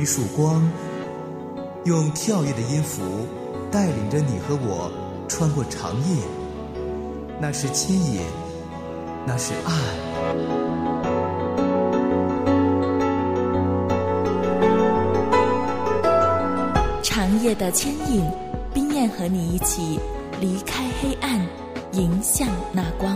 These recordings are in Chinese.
一束光，用跳跃的音符带领着你和我穿过长夜。那是牵引，那是爱。 长夜的牵引，冰燕和你一起离开黑暗，迎向那光。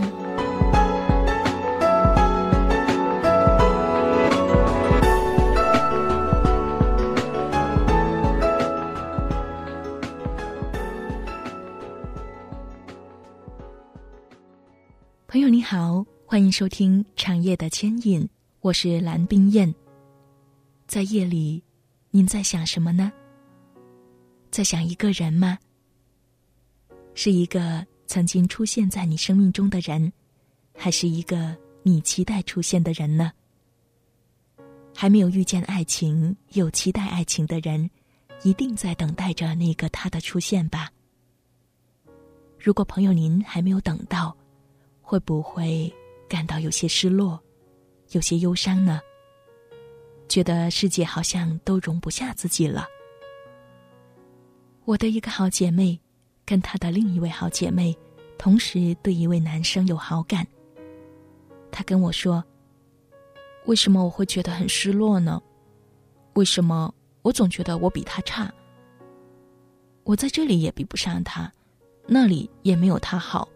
朋友你好，欢迎收听长夜的牵引，我是蓝冰燕。在夜里，您在想什么呢？在想一个人吗？是一个曾经出现在你生命中的人，还是一个你期待出现的人呢？还没有遇见爱情，又期待爱情的人，一定在等待着那个他的出现吧。如果朋友您还没有等到，会不会感到有些失落，有些忧伤呢？觉得世界好像都容不下自己了。我的一个好姐妹跟她的另一位好姐妹同时对一位男生有好感。她跟我说，为什么我会觉得很失落呢？为什么我总觉得我比他差？我在这里也比不上他，那里也没有他好。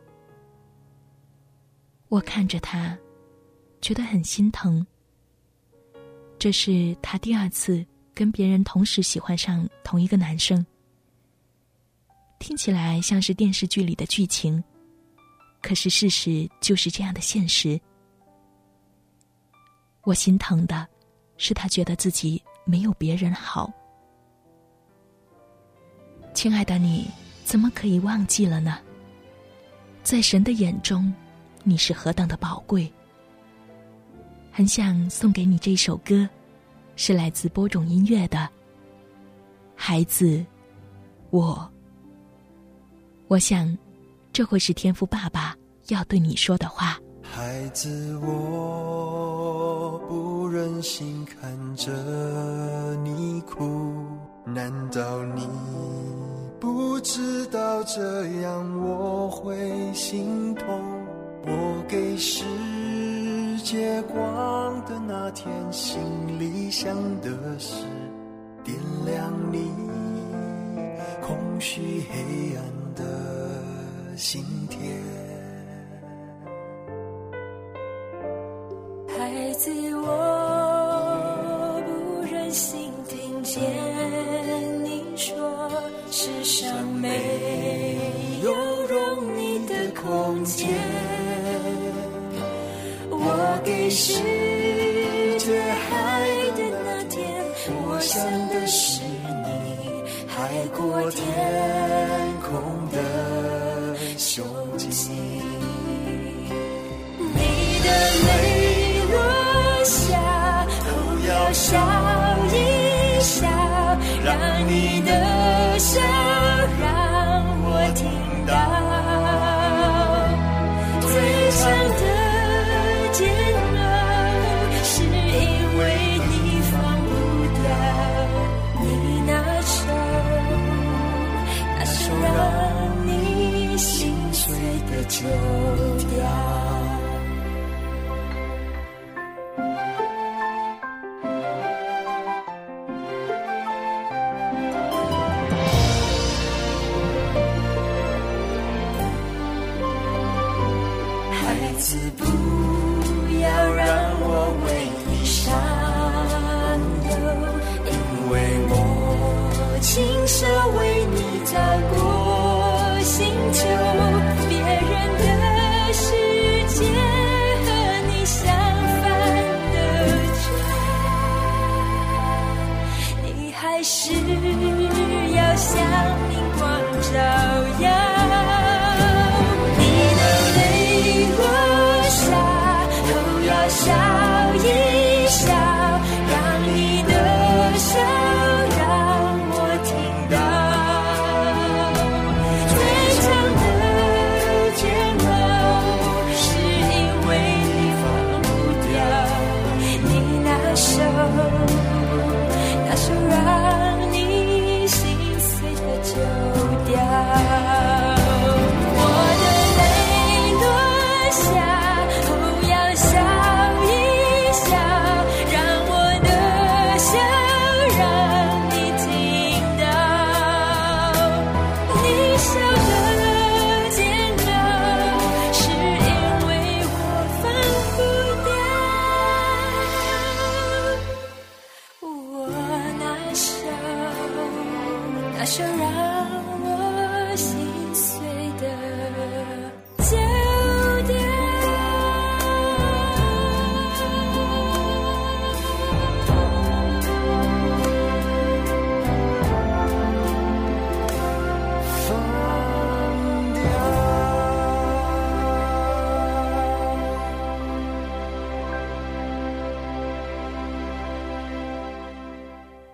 我看着他，觉得很心疼。这是他第二次跟别人同时喜欢上同一个男生。听起来像是电视剧里的剧情，可是事实就是这样的现实。我心疼的是他觉得自己没有别人好。亲爱的你，怎么可以忘记了呢？在神的眼中，你是何等的宝贵。很想送给你这首歌，是来自播种音乐的孩子我想这会是天父爸爸要对你说的话。 孩子，我不忍心看着你哭，难道你不知道这样我会心痛？我给世界光的那天，心里想的是点亮你空虚黑暗的心田。 孩子，我不忍心听见你说世上没有容你的空间。我给世界海的那天，我想的是你海阔天空的胸襟。你的泪落下后要笑一笑，让你的笑让我听到。最长的煎熬是因为你放不掉你那手让你心碎的旧调。孩子，不要让我为你伤透，因为我亲手为你造过星球。别人的世界和你相反的转，你还是要向明光照耀。笑一笑，让你的笑让我听到。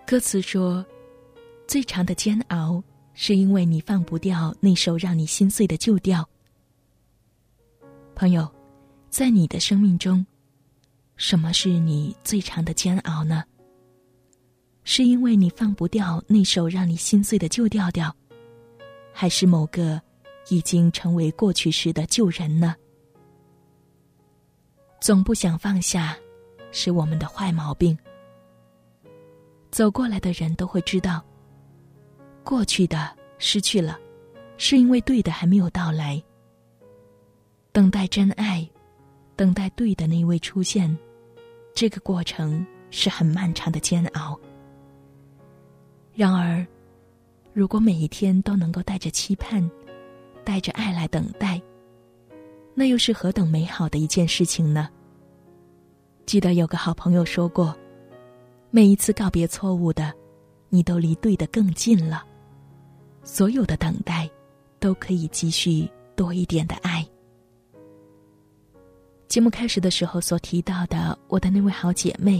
歌词说，最长的煎熬是因为你放不掉那首让你心碎的旧调。朋友，在你的生命中，什么是你最长的煎熬呢？是因为你放不掉那首让你心碎的旧调调，还是某个已经成为过去时的旧人呢？总不想放下，是我们的坏毛病。走过来的人都会知道，过去的失去了，是因为对的还没有到来。等待真爱，等待对的那位出现，这个过程是很漫长的煎熬。然而，如果每一天都能够带着期盼，带着爱来等待，那又是何等美好的一件事情呢？记得有个好朋友说过，每一次告别错误的，你都离对的更近了。所有的等待，都可以积蓄多一点的爱。节目开始的时候所提到的我的那位好姐妹，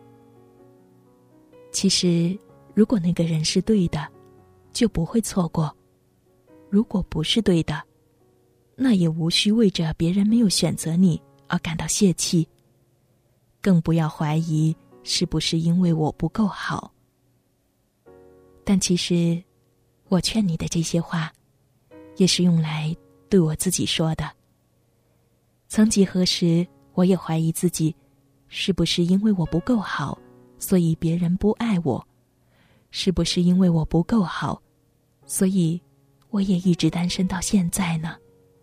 其实如果那个人是对的，就不会错过；如果不是对的，那也无需为着别人没有选择你而感到泄气，更不要怀疑是不是因为我不够好。但其实我劝你的这些话，也是用来对我自己说的。曾几何时，我也怀疑自己，是不是因为我不够好，所以别人不爱我？是不是因为我不够好，所以我也一直单身到现在呢？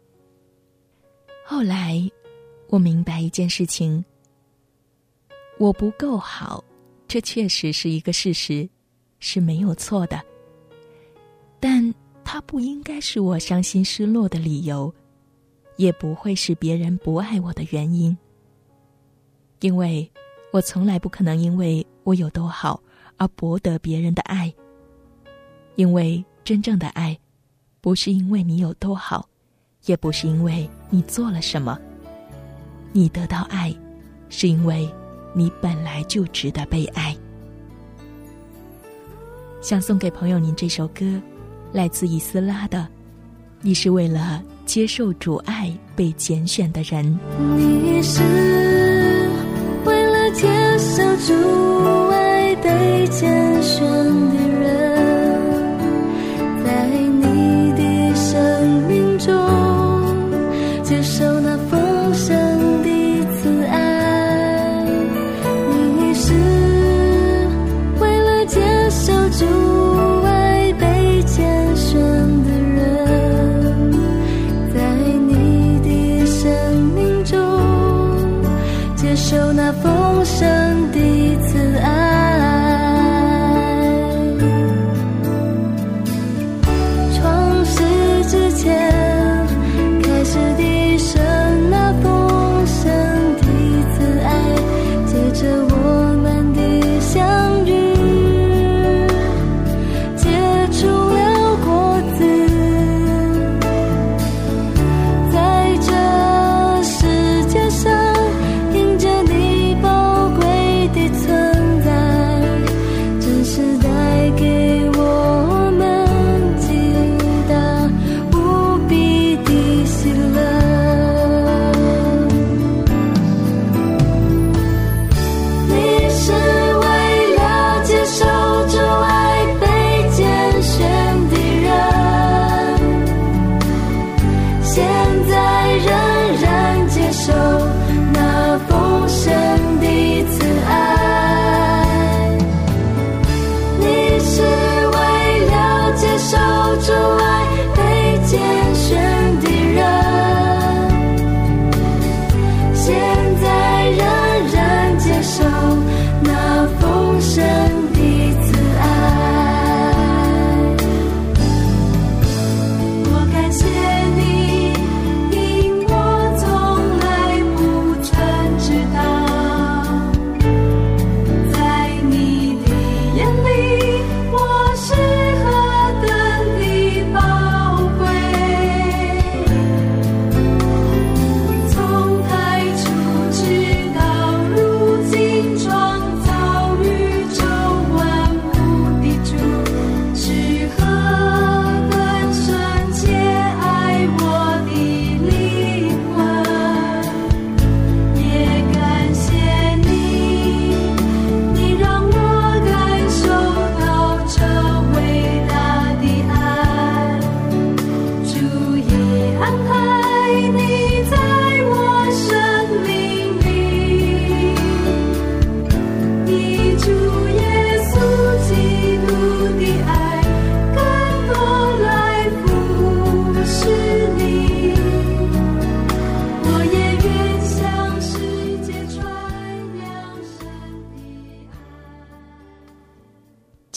后来，我明白一件事情，我不够好，这确实是一个事实，是没有错的。但它不应该是我伤心失落的理由，也不会是别人不爱我的原因。因为我从来不可能因为我有多好而博得别人的爱。因为真正的爱，不是因为你有多好，也不是因为你做了什么。你得到爱，是因为你本来就值得被爱。想送给朋友您这首歌，来自以斯拉的《你是为了接受主爱被拣选的人》。 你是为了接受主爱被拣选的人，在你的生命中接受那丰盛的慈爱。你是为了接受主爱被拣选的人，在你的生命中接受那丰盛的慈爱。创世之前开始的神那丰盛的慈爱，接着我们的相遇，结出了果子，在这世界上因着你宝贵的存在，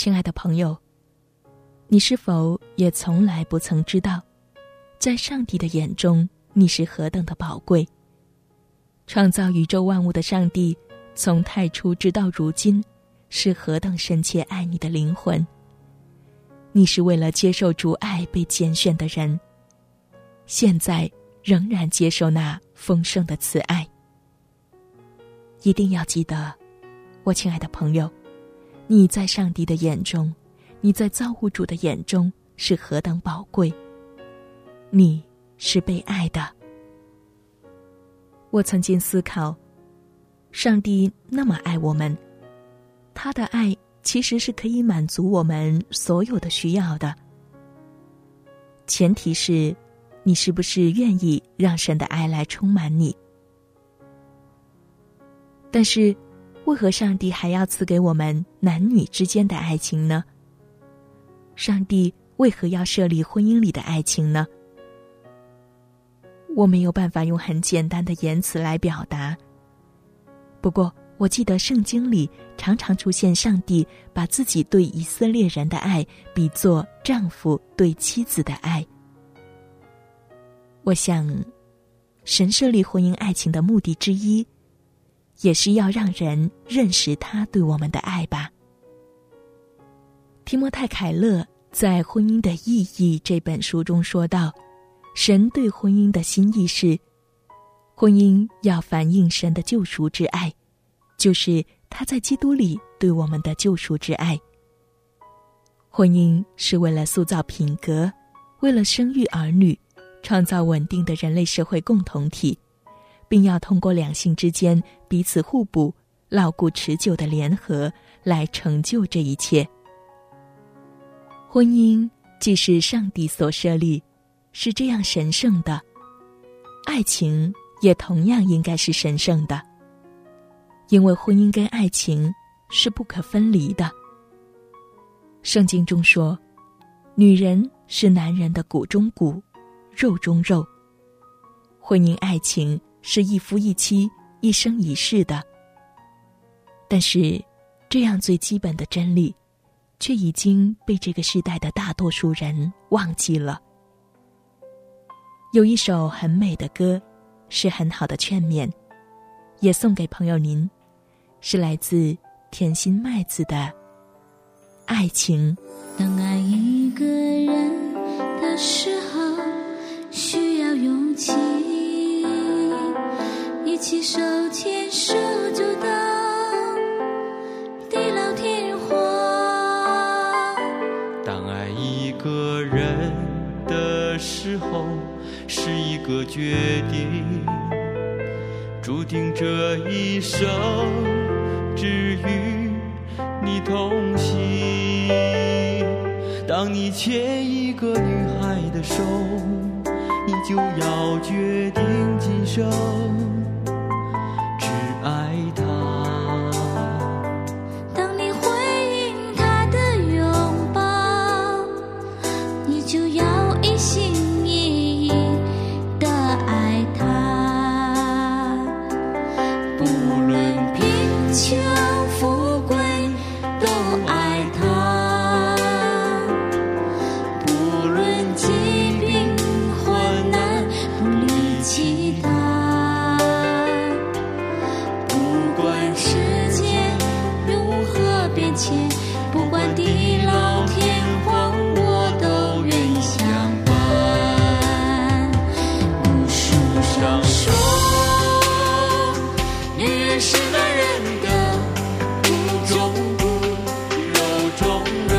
亲爱的朋友，你是否也从来不曾知道，在上帝的眼中，你是何等的宝贵？创造宇宙万物的上帝，从太初直到如今，是何等深切爱你的灵魂。你是为了接受主爱被拣选的人，现在仍然接受那丰盛的慈爱。一定要记得，我亲爱的朋友，你在上帝的眼中，你在造物主的眼中是何等宝贵，你是被爱的。我曾经思考，上帝那么爱我们，他的爱其实是可以满足我们所有的需要的，前提是你是不是愿意让神的爱来充满你。但是为何上帝还要赐给我们男女之间的爱情呢？上帝为何要设立婚姻里的爱情呢？我没有办法用很简单的言辞来表达，不过我记得圣经里常常出现上帝把自己对以色列人的爱比作丈夫对妻子的爱。我想，神设立婚姻爱情的目的之一，也是要让人认识他对我们的爱吧。提摩太·凯勒在《婚姻的意义》这本书中说道，神对婚姻的心意是，婚姻要反映神的救赎之爱，就是他在基督里对我们的救赎之爱。婚姻是为了塑造品格，为了生育儿女，创造稳定的人类社会共同体，并要通过两性之间彼此互补、牢固持久的联合来成就这一切。婚姻既是上帝所设立，是这样神圣的，爱情也同样应该是神圣的，因为婚姻跟爱情是不可分离的。圣经中说，女人是男人的骨中骨，肉中肉。婚姻爱情是一夫一妻，一生一世的。但是这样最基本的真理却已经被这个时代的大多数人忘记了。有一首很美的歌，是很好的劝勉，也送给朋友您，是来自甜心麦子的爱情。 当爱一个人的时候，需要勇气，一起手牵手就到地老天荒。 当爱一个人的时候，是一个决定，注定这一生只与你同行。当你牵一个女孩的手，你就要决定今生只爱她。 当你回应她的拥抱，你就要一心一意的爱她。不论贫穷富贵都爱她，不论疾病患难不离弃她，不管世界如何变迁，不管地老天荒，我都愿相伴。古书上说，女人是男人的骨中骨，肉中肉，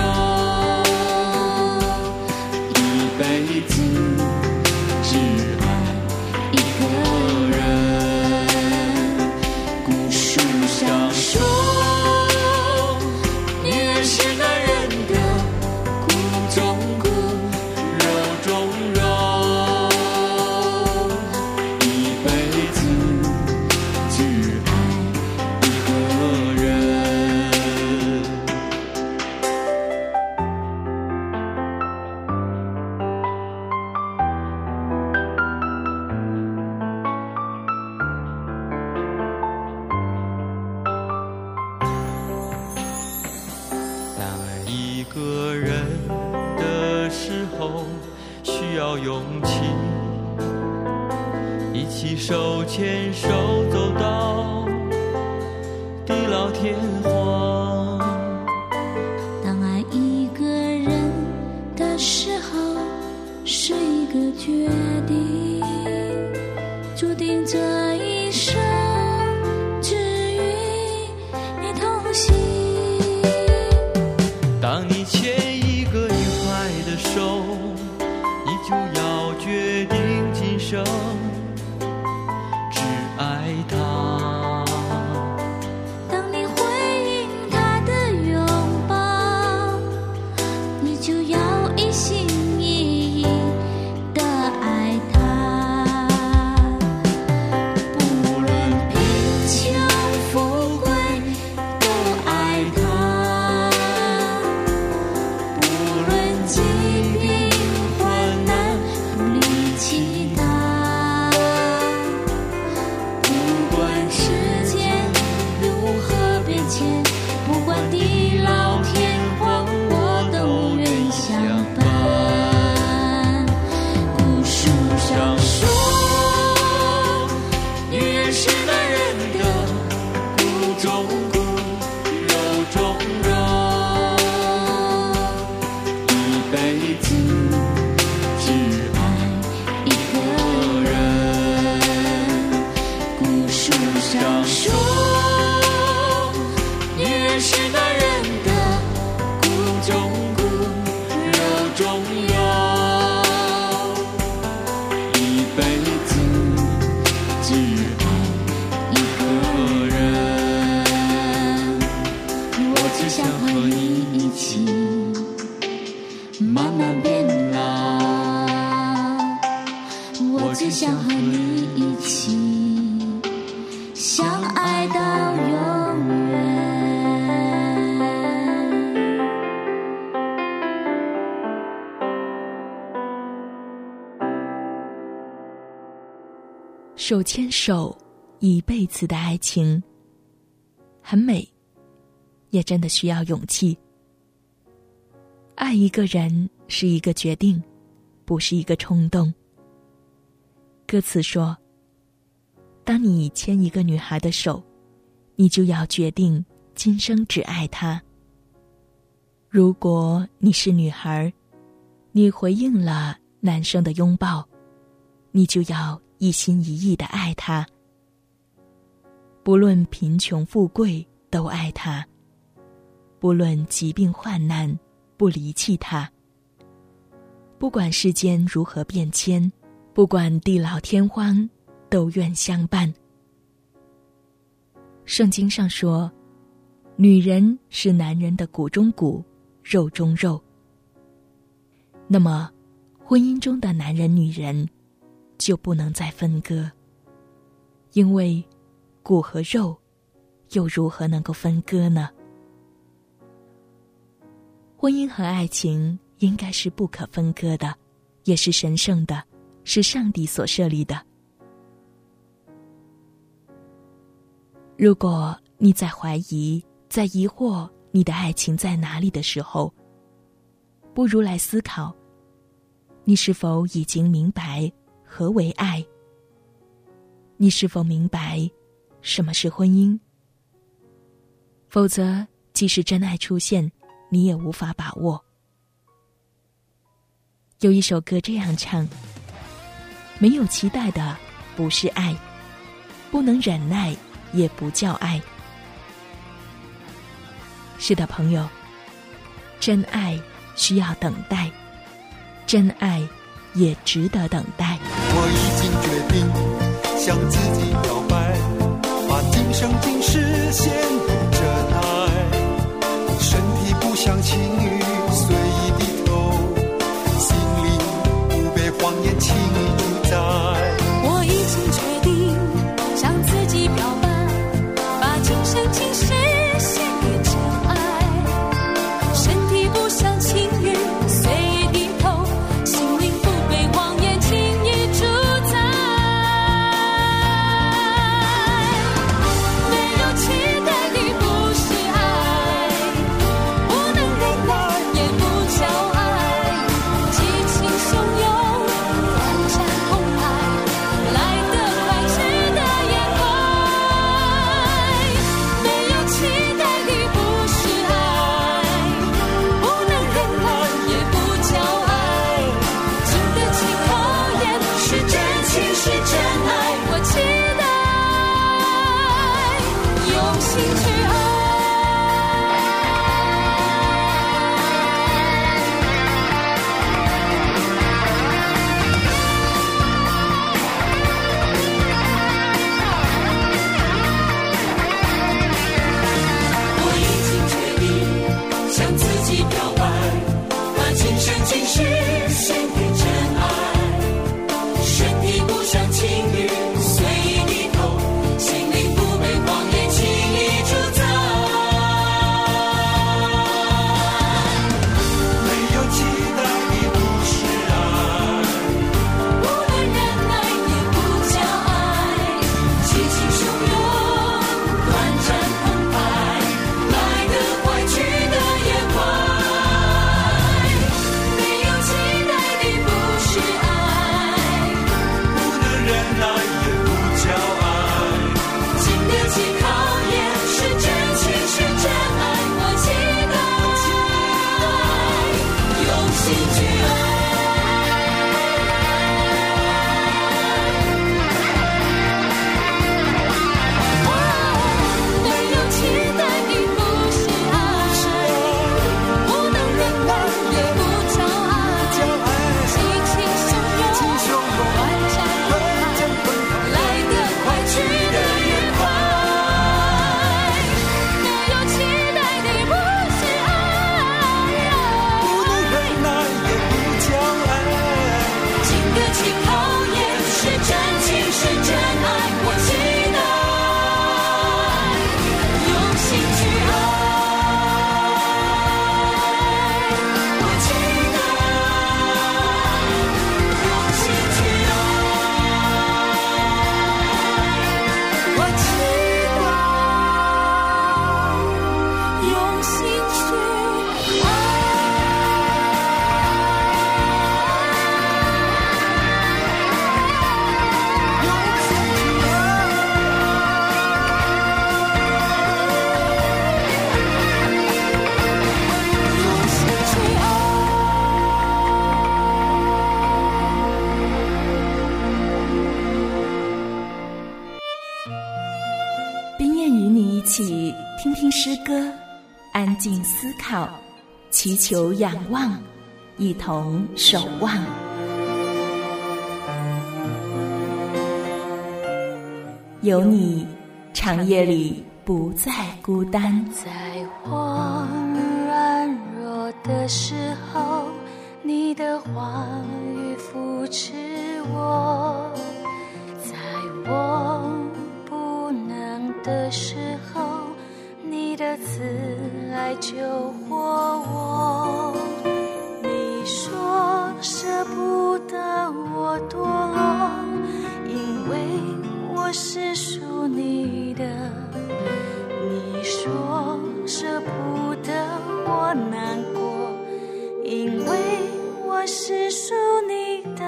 一辈子只爱一个人。古书上说，女人是男人勇气，一起手牵手走到地老天荒。 当爱一个人的时候，是一个决定，注定这一生只与你同行。 当你牵一个女孩的手，你就要决定今生只爱她。 当你回应她的拥抱，你就要一心一意的爱她。不论贫穷富贵都爱她，不论疾病患难不离弃她。不管时间如何变迁，不管地老天荒，我都愿相伴。古书上说，女人是男人的骨中骨，肉中肉，一辈子只爱一个人。古书上说，女人是男人的骨中骨，肉中肉，一辈子只爱一个人。我只想和你一起慢慢变老，我只想和你一起相爱到永远。 手牵手一辈子的爱情很美，也真的需要勇气。爱一个人是一个决定，不是一个冲动。歌词说，当你牵一个女孩的手，你就要决定今生只爱她。如果你是女孩，你回应了男生的拥抱，你就要一心一意地爱他。不论贫穷富贵都爱他，不论疾病患难不离弃他。不管世间如何变迁，不管地老天荒，都愿相伴。圣经上说，女人是男人的骨中骨，肉中肉。那么婚姻中的男人女人就不能再分割，因为骨和肉又如何能够分割呢？婚姻和爱情应该是不可分割的，也是神圣的，是上帝所设立的。如果你在怀疑，在疑惑你的爱情在哪里的时候，不如来思考，你是否已经明白何为爱？你是否明白什么是婚姻？否则，即使真爱出现，你也无法把握。有一首歌这样唱：没有期待的不是爱，不能忍耐也不叫爱。是的，朋友，真爱需要等待，真爱也值得等待。 我已经决定向自己表白，把今生今世献给真爱，身体不像情侣随意低头，心灵不被谎言轻易主宰。 我已经决定向自己表白，把今生今世献给真爱，身体不像情侣随意低头，心灵不被谎言轻易主宰。没有期待的不是爱，不能忍耐也不叫爱，激情汹涌听听诗歌，安静思考，祈求仰望，一同守望。有你，长夜里不再孤单。 在我软弱的时候，你的话语扶持我；在我不能的时候，你的慈爱救活我。你说舍不得我堕落，因为我是属你的。你说舍不得我难过，因为我是属你的。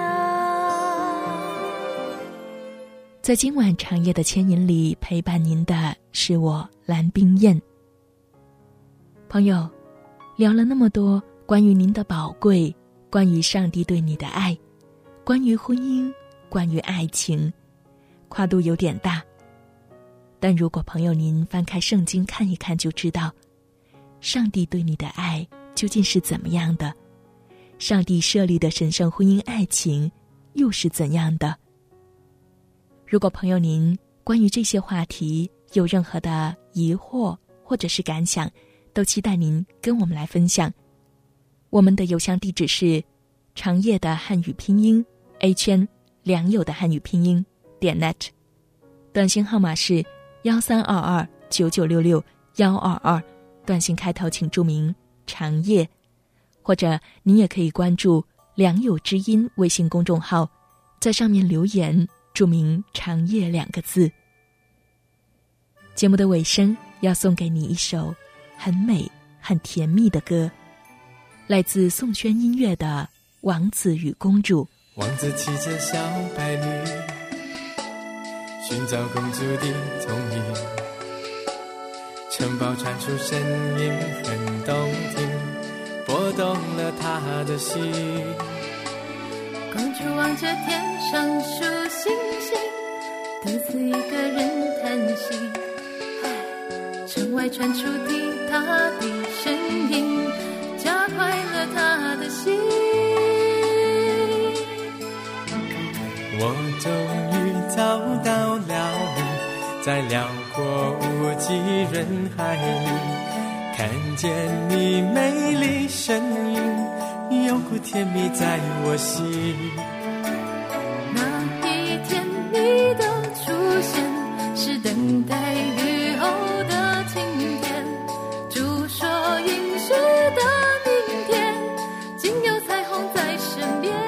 在今晚长夜的牵引里，陪伴您的是我蓝冰燕。朋友，聊了那么多关于您的宝贵，关于上帝对你的爱，关于婚姻，关于爱情，跨度有点大。但如果朋友您翻开圣经看一看，就知道上帝对你的爱究竟是怎么样的，上帝设立的神圣婚姻爱情又是怎样的。如果朋友您关于这些话题有任何的疑惑或者是感想，都期待您跟我们来分享。我们的邮箱地址是长夜的汉语拼音 A 圈良友的汉语拼音.net， 短信号码是13229966-122，短信开头请注明长夜，或者您也可以关注良友之音微信公众号，在上面留言注明长夜2个字。节目的尾声要送给你一首很美很甜蜜的歌，来自宋轩音乐的《王子与公主》。 王子骑着小白驴，寻找公主的踪影，城堡传出声音很动听，拨动了他的心。 公主望着天上数星星，独自一个人叹息。 外传出的他的声音，加快了他的心。 我终于找到了你，在辽阔无际人海里，看见你美丽身影，有股甜蜜在我心。 那一天你的出现，是等待雨后的晴天，主说应许的明天，竟有彩虹在身边。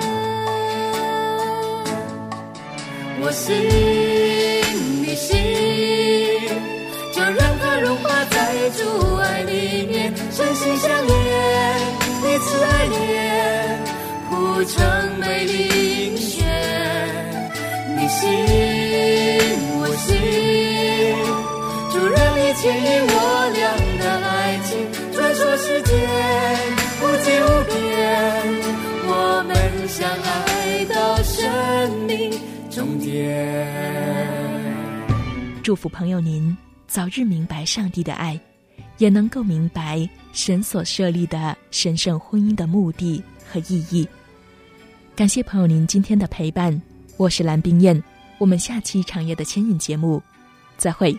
我信你信，就让它融化在主爱里面，身心相连，彼此爱恋，谱成美丽音乐。你信我信，主让你牵引我俩的爱情，传说时间无际无边，我们相爱到生命终点。 祝福朋友您早日明白上帝的爱，也能够明白神所设立的神圣婚姻的目的和意义。感谢朋友您今天的陪伴，我是蓝冰燕，我们下期长夜的牵引节目再会。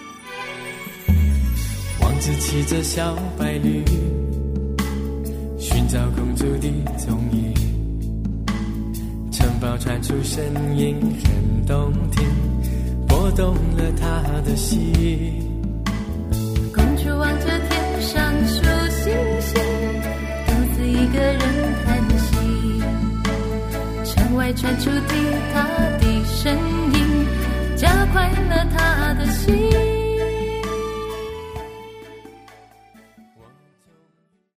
王子骑着小白驴，寻找公主的踪影，城堡传出声音很动听，拨动了他的心。 公主望着天上数星星，独自一个人叹息，城外传出的他的声音，加快了他的心。